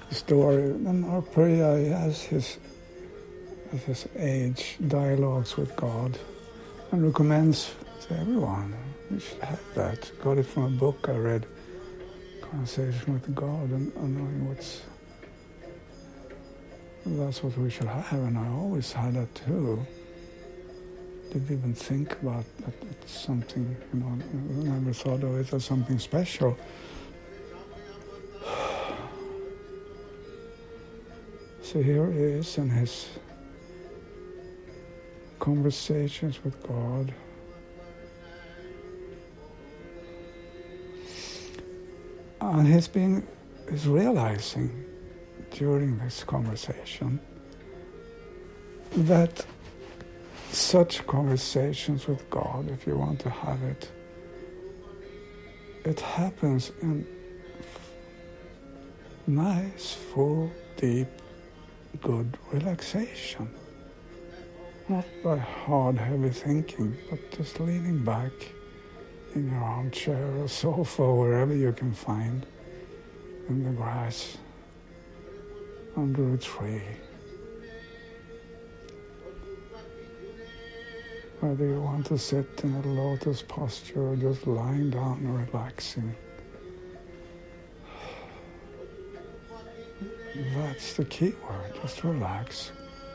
the story. Then Arpaia, he has at his age, dialogues with God, and recommends to everyone, you should have that. Got it from a book I read, Conversation with God, and knowing that's what we should have, and I always had that too. Didn't even think about that it's something, never thought of it as something special. So here he is in his conversations with God. And he's realizing during this conversation that such conversations with God, if you want to have it, it happens in nice, full, deep, good relaxation. Not by hard, heavy thinking, but just leaning back in your armchair or sofa, wherever you can find, in the grass, under a tree. Whether you want to sit in a lotus posture or just lying down and relaxing. That's the key word, just relax.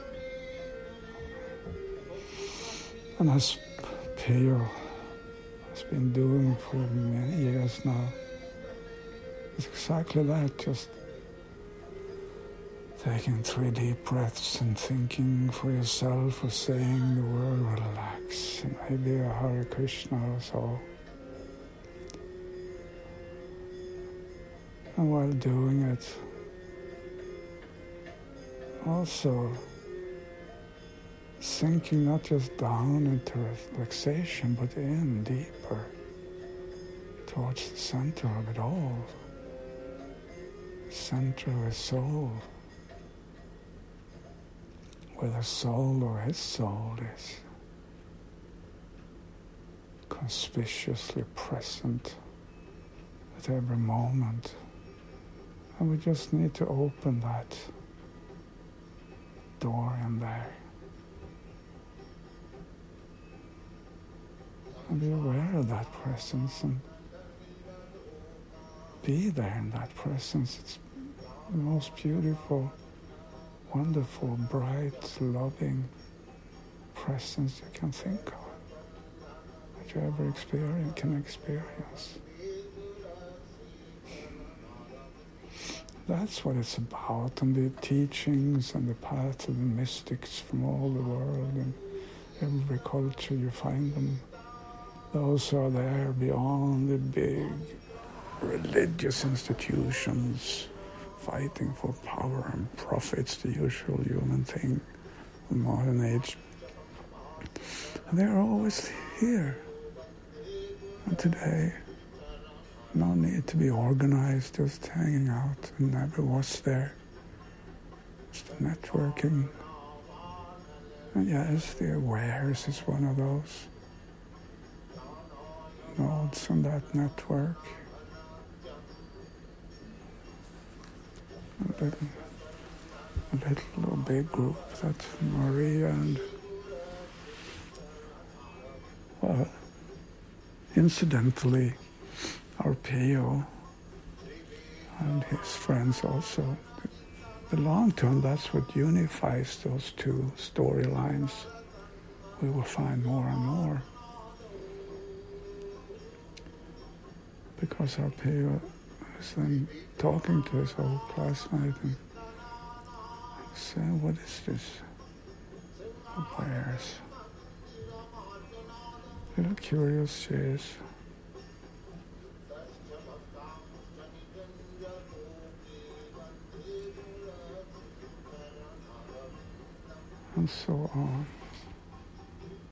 And as Pio has been doing for many years now, it's exactly that, just taking 3 deep breaths and thinking for yourself or saying the word relax, and maybe a Hare Krishna or so. And while doing it, also sinking not just down into relaxation, but in deeper, towards the center of it all, center of his soul, where the soul or his soul is conspicuously present at every moment. And we just need to open that door in there and be aware of that presence and be there in that presence. It's the most beautiful, wonderful, bright, loving presence you can think of, that you ever can experience. That's what it's about, and the teachings and the path of the mystics from all the world, and every culture you find them. Those are there beyond the big religious institutions, fighting for power and profits, the usual human thing of modern age. And they're always here. And today, no need to be organized, just hanging out, and never was there. Just networking. And yes, the awareness is one of those nodes on that network. A little or big group that Maria and, well, incidentally, Arpaio and his friends also belong to, and that's what unifies those two storylines. We will find more and more. Because Arpaio is then talking to his old classmate and saying, what is this? Where's? Little curious she is. And so on.